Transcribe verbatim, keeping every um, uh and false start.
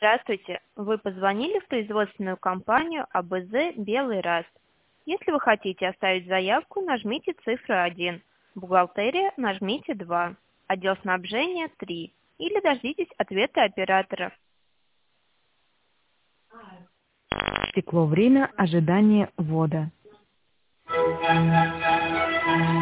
Здравствуйте. Вы позвонили в производственную компанию А Б З «Белый Раст». Если вы хотите оставить заявку, нажмите цифру один. Бухгалтерия нажмите два. Отдел снабжения три. Или дождитесь ответа оператора. Стекло время ожидания ввода.